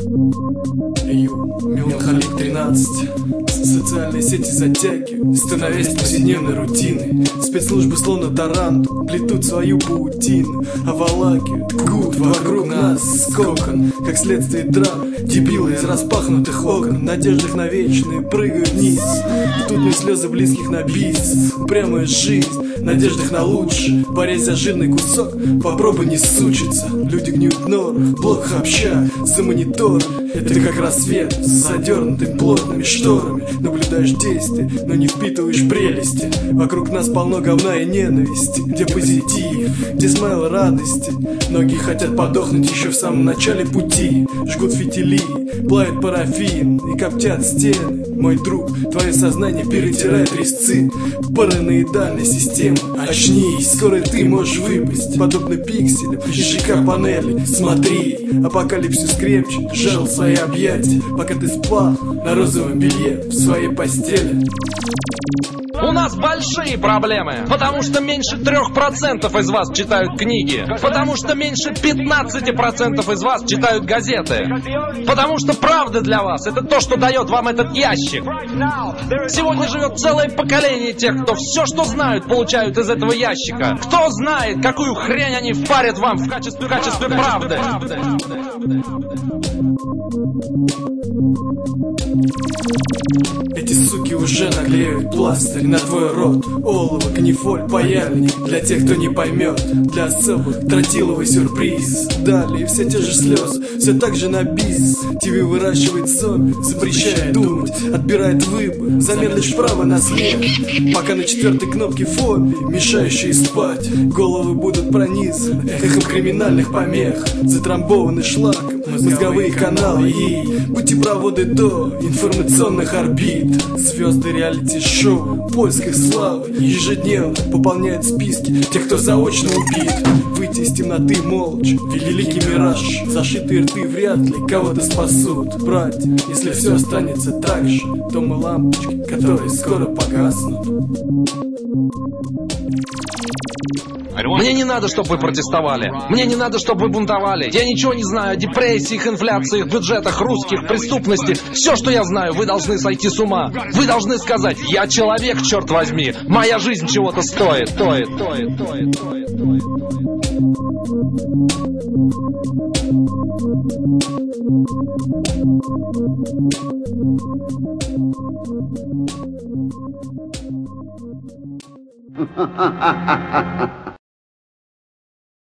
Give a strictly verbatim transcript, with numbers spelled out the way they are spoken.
Ю, Меланхолик тринадцать. Социальные сети затягивают, становясь повседневной рутиной. Спецслужбы словно таранту плетут свою паутину, обволакивают, ткут вокруг нас скокон, как следствие драм. Дебилы из распахнутых окон, в надеждах на вечные прыгают вниз. Ртутные слезы близких на бис, упрямая жизнь, в надеждах на лучшее, борясь за жирный кусок, попробуй не сучиться. Люди гниют в норах, плохо обща за монитор. Это как рассвет с задернутыми плотными шторами. Наблюдаешь действия, но не впитываешь прелести. Вокруг нас полно говна и ненависти. Где позитив, где смайл радости. Многие хотят подохнуть еще в самом начале пути. Жгут фитили, плавят парафин и коптят стены. Мой друг, твое сознание перетирает резцы параноидальной системы. Очнись, скоро ты можешь выпасть, подобно пикселям из ЖК-панели. Смотри, апокалипсис крепче сжал свои объятия, пока ты спал на розовом белье в своей постели. У нас большие проблемы, потому что меньше трех процентов из вас читают книги, потому что меньше пятнадцати процентов из вас читают газеты, потому что правда для вас — это то, что дает вам этот ящик. Сегодня живет целое поколение тех, кто все, что знают, получают из этого ящика. Кто знает, какую хрень они впарят вам в качестве, в качестве правды. Эти суки уже наклеивают пластырь на твой рот. Олово, канифоль, паяльник. Для тех, кто не поймет, для особых тротиловый сюрприз. Далее все те же слезы, все так же на бис. ТВ выращивает зомби, запрещает думать, отбирает выбор, замедлишь право на смерть. Пока на четвертой кнопке фобии, мешающие спать. Головы будут пронизаны эхом криминальных помех, затрамбованы шлаком мозговые каналы и путепроводы до информационных орбит. Звезды реалити-шоу, поисках славы ежедневно пополняют списки тех, кто заочно убит. Выйти из темноты молча, великий мираж. Зашитые рты вряд ли кого-то спасут. Братья, если все останется так же, то мы лампочки, которые скоро погаснут. Мне не надо, чтобы вы протестовали. Мне не надо, чтобы вы бунтовали. Я ничего не знаю о депрессиях, инфляциях, бюджетах, русских, преступности. Все, что я знаю, вы должны сойти с ума. Вы должны сказать: я человек, черт возьми. Моя жизнь чего-то стоит. Стоит, стоит, стоит, стоит, стоит. Ha ha ha ha ha!